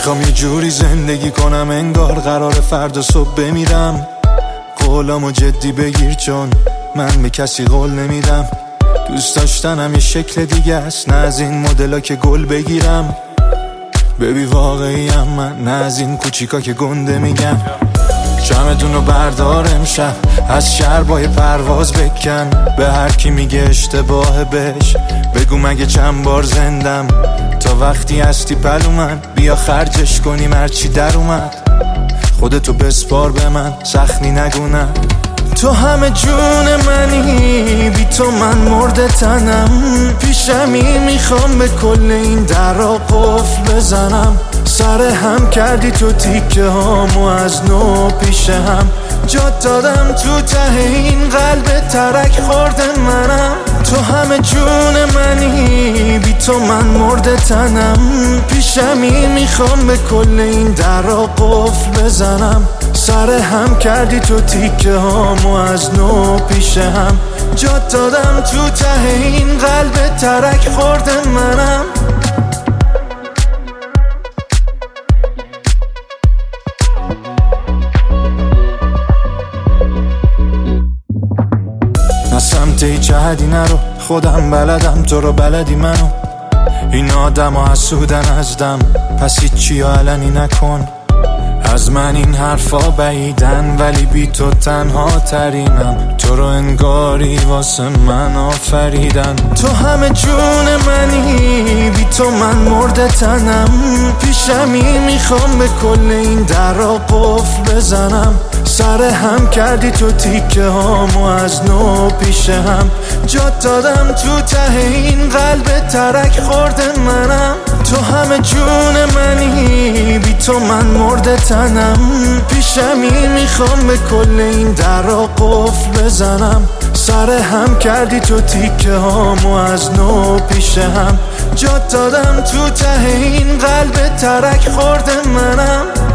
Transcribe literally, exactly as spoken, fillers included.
میخوام یه جوری زندگی کنم انگار قرار فردا صبح بمیرم. قولامو جدی بگیر چون من به کسی قول نمیدم. دوست داشتنم یه شکل دیگه است، نه از این مدلا که گل بگیرم. ببی واقعیم من، نه از این کوچیکا که گنده میگم. شمعتون رو بردار امشب، از شربای پرواز بکن. به هر کی میگه اشتباه بهش بگو مگه چند بار زندم. تا وقتی هستی پلو من، بیا خرجش کنیم هرچی در اومد. خودتو بسپار به من، سختی نگونم. تو همه جون منی، بی تو من مرده تنم. پیشمی میخوام به کل این درا قفل بزنم. سر هم کردی تو تیکه هامو از نو پیش هم. جات دادم تو ته این قلب ترک خورده منم. تو همه جون منی، بی تو من مرده تنم. پیشمی میخوام به کل این درا قفل بزنم. سر هم کردی تو تیکه هامو از نو پیش هم. جات دادم تو ته این قلب ترک خورده منم. نه سمت هیچ حدی نرو، خودم بلدم تو رو بلدی منو. این آدم ها حسودن ازدم، پس هیچی علنی نکن. از من این حرفا بعیدن ولی بی تو تنها ترینم. تو رو انگاری واسه من آفریدن. تو همه جون منی، بی تو من مرده تنم. پیشمی میخوام به کل این درا قفل بزنم. سر هم کردی تو تیکه هامو از نو پیش هم. جات دادم تو ته این قلب ترک خورده منم. تو همه جون منی، بی تو من مرده تنم. پیشمی میخوام به کل این درا قفل بزنم. سر هم کردی تو تیکه هامو از نو پیش هم. جات دادم تو ته این قلب ترک خورده منم.